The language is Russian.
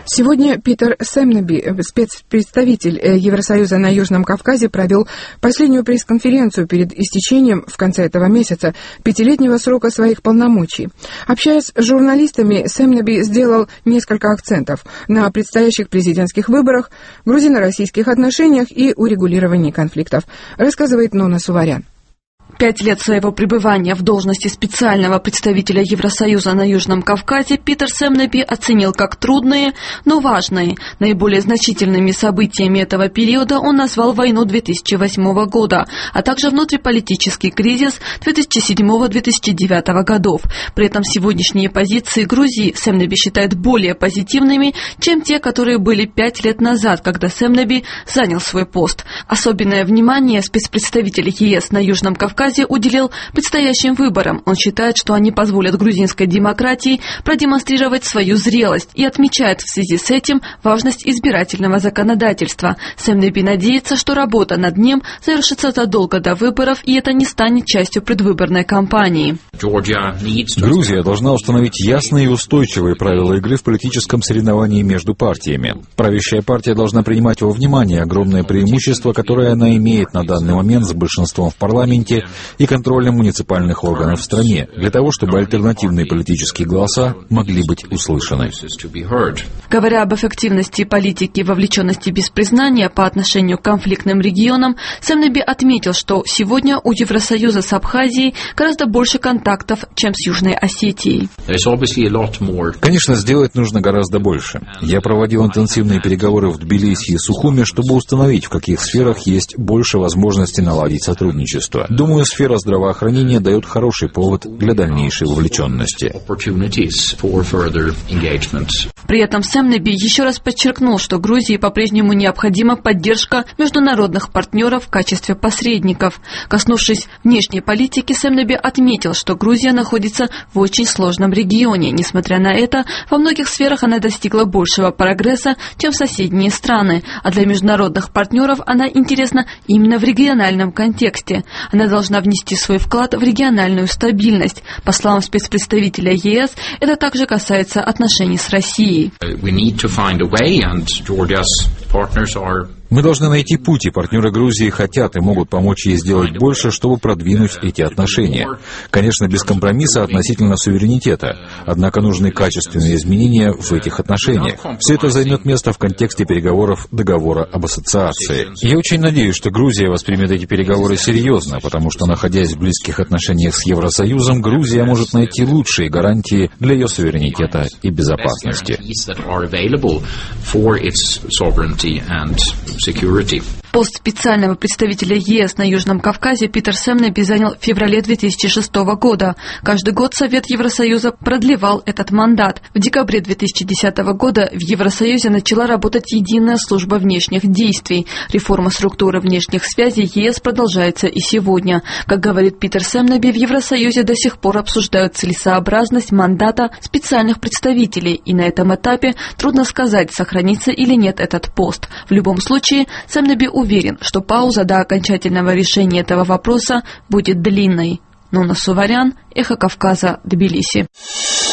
Сегодня Питер Семнеби, спецпредставитель Евросоюза на Южном Кавказе, провел последнюю пресс-конференцию перед истечением в конце этого месяца 5-летнего срока своих полномочий. Общаясь с журналистами, Семнеби сделал несколько акцентов на предстоящих президентских выборах, грузино-российских отношениях и урегулировании конфликтов, рассказывает Нона Суварян. 5 лет своего пребывания в должности специального представителя Евросоюза на Южном Кавказе Питер Семнеби оценил как трудные, но важные. Наиболее значительными событиями этого периода он назвал войну 2008 года, а также внутриполитический кризис 2007-2009 годов. При этом сегодняшние позиции Грузии Семнеби считает более позитивными, чем те, которые были 5 лет назад, когда Семнеби занял свой пост. Особенное внимание спецпредставитель ЕС на Южном Кавказе уделил предстоящим выборам. Он считает, что они позволят грузинской демократии продемонстрировать свою зрелость и отмечает в связи с этим важность избирательного законодательства. Семнеби надеется, что работа над ним завершится задолго до выборов, и это не станет частью предвыборной кампании. Грузия должна установить ясные и устойчивые правила игры в политическом соревновании между партиями. Правящая партия должна принимать во внимание огромное преимущество, которое она имеет на данный момент с большинством в парламенте и контролем муниципальных органов в стране, для того, чтобы альтернативные политические голоса могли быть услышаны. Говоря об эффективности политики и вовлеченности без признания по отношению к конфликтным регионам, Семнеби отметил, что сегодня у Евросоюза с Абхазией гораздо больше контактов, чем с Южной Осетией. Конечно, сделать нужно гораздо больше. Я проводил интенсивные переговоры в Тбилиси и Сухуми, чтобы установить, в каких сферах есть больше возможностей наладить сотрудничество. Думаю, сфера здравоохранения дает хороший повод для дальнейшей вовлеченности. При этом Семнеби еще раз подчеркнул, что Грузии по-прежнему необходима поддержка международных партнеров в качестве посредников. Коснувшись внешней политики, Семнеби отметил, что Грузия находится в очень сложном регионе. Несмотря на это, во многих сферах она достигла большего прогресса, чем соседние страны, а для международных партнеров она интересна именно в региональном контексте. Она должна внести свой вклад в региональную стабильность. По словам спецпредставителя ЕС, это также касается отношений с Россией. Мы должны найти путь, и партнеры Грузии хотят и могут помочь ей сделать больше, чтобы продвинуть эти отношения. Конечно, без компромисса относительно суверенитета, однако нужны качественные изменения в этих отношениях. Все это займет место в контексте переговоров договора об ассоциации. Я очень надеюсь, что Грузия воспримет эти переговоры серьезно, потому что, находясь в близких отношениях с Евросоюзом, Грузия может найти лучшие гарантии для ее суверенитета и безопасности. Пост специального представителя ЕС на Южном Кавказе Питер Семнеби занял в феврале 2006 года. Каждый год Совет Евросоюза продлевал этот мандат. В декабре 2010 года в Евросоюзе начала работать единая служба внешних действий. Реформа структуры внешних связей ЕС продолжается и сегодня. Как говорит Питер Семнеби, в Евросоюзе до сих пор обсуждают целесообразность мандата специальных представителей, и на этом этапе трудно сказать, сохранится или нет этот пост. В любом случае, Семнеби уверен, что пауза до окончательного решения этого вопроса будет длинной. Нона Суварян, Эхо Кавказа, Тбилиси.